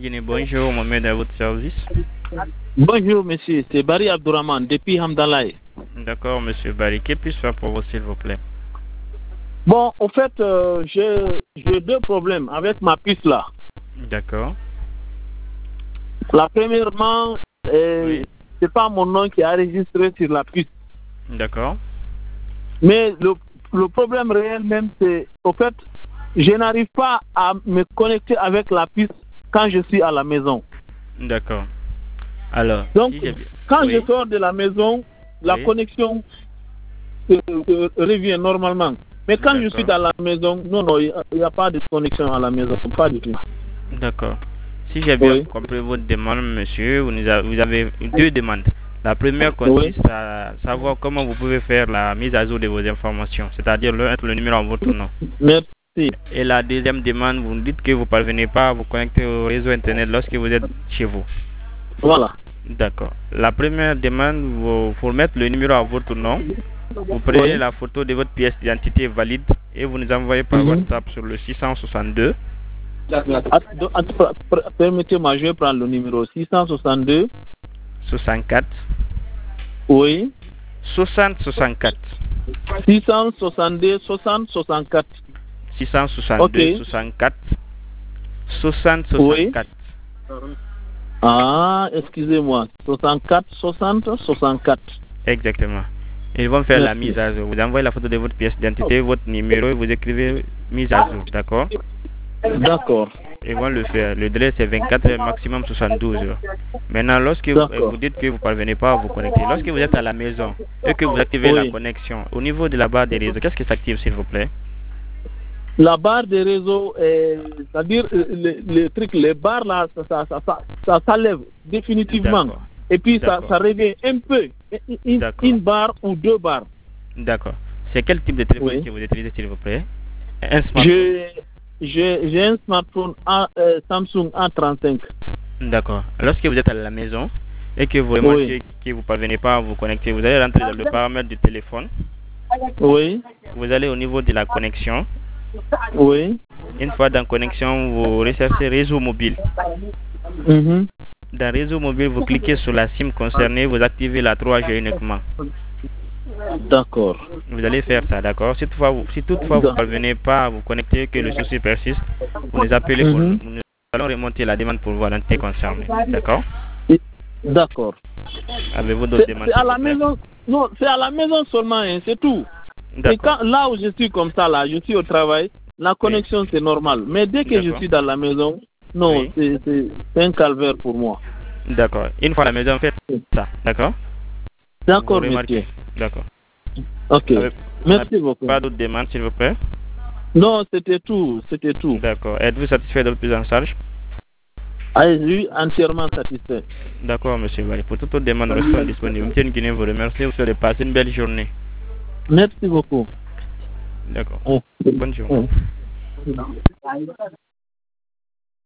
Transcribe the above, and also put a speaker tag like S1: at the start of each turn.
S1: Guinée, bonjour, Mohamed à votre service.
S2: Bonjour monsieur, c'est Barry Abdourahman depuis Hamdalaï.
S1: D'accord, monsieur Barry, que puis-je faire pour vous s'il vous plaît?
S2: Bon, en fait, j'ai deux problèmes avec ma puce là.
S1: D'accord.
S2: La premièrement, c'est pas mon nom qui est enregistré sur la puce.
S1: D'accord.
S2: Mais le problème réel même, c'est au fait, je n'arrive pas à me connecter avec la puce quand je suis à la maison.
S1: D'accord. Alors,
S2: donc,
S1: si
S2: quand je sors de la maison, la connexion revient normalement. Mais quand je suis dans la maison, non, il n'y a pas de connexion à la maison, pas du tout.
S1: D'accord. Si j'ai bien compris votre demande, monsieur, vous avez deux demandes. La première consiste à savoir comment vous pouvez faire la mise à jour de vos informations, c'est-à-dire mettre le numéro en votre nom.
S2: Merci.
S1: Et la deuxième demande, vous nous dites que vous ne parvenez pas à vous connecter au réseau Internet lorsque vous êtes chez vous.
S2: Voilà.
S1: D'accord. La première demande, vous faut mettre le numéro à votre nom. Vous prenez la photo de votre pièce d'identité valide et vous nous envoyez par WhatsApp sur le 662.
S2: Permettez-moi, je vais prendre le numéro 662
S1: 64.
S2: Oui.
S1: 60 64.
S2: 662 60 64.
S1: 662 64 60 64.
S2: Ah, excusez-moi. 64 60 64.
S1: Exactement. Ils vont faire la mise à jour. Vous envoyez la photo de votre pièce d'identité, votre numéro et vous écrivez mise à jour. D'accord?
S2: D'accord.
S1: Ils vont le faire. Le délai c'est 24 heures, maximum 72 heures. Maintenant, lorsque vous dites que vous ne parvenez pas à vous connecter, lorsque vous êtes à la maison et que vous activez la connexion, au niveau de la barre des réseaux, qu'est-ce qui s'active s'il vous plaît?
S2: La barre des réseaux, c'est-à-dire les trucs, les barres là, ça s'enlève définitivement. Et puis ça revient un peu, une barre ou deux barres.
S1: D'accord. C'est quel type de téléphone que vous utilisez s'il vous plaît? Un smartphone.
S2: J'ai un smartphone Samsung A35.
S1: D'accord. Lorsque vous êtes à la maison et que vous remarquez que vous ne parvenez pas à vous connecter, vous allez rentrer dans le paramètre du téléphone.
S2: Oui.
S1: Vous allez au niveau de la connexion.
S2: Oui.
S1: Une fois dans connexion, vous recherchez réseau mobile. Dans réseau mobile, vous cliquez sur la SIM concernée, vous activez la 3G uniquement.
S2: D'accord.
S1: Vous allez faire ça, d'accord? Si toutefois vous ne parvenez pas à vous connecter, que le souci persiste, vous nous appelez, nous allons remonter la demande pour voir l'entité concernée. D'accord?
S2: D'accord.
S1: Avez-vous d'autres demandes?
S2: C'est à la maison. Non, c'est à la maison seulement, hein, c'est tout. Et là où je suis comme ça, là, je suis au travail, la connexion c'est normal. Mais dès que je suis dans la maison, non, c'est un calvaire pour moi.
S1: D'accord. Une fois à la maison, faites ça, d'accord?
S2: D'accord, monsieur.
S1: D'accord.
S2: Ok. Merci beaucoup.
S1: Pas d'autres demandes, s'il vous plaît?
S2: Non, c'était tout. C'était tout.
S1: D'accord. Êtes-vous satisfait de votre prise en charge?
S2: Oui, entièrement satisfait.
S1: D'accord, monsieur Barry. Pour toute autre demande, restons disponibles. M. Guinée vous remercie. Vous souhaitez passer une belle journée.
S2: Merci beaucoup.
S1: D'accord. Bonne journée.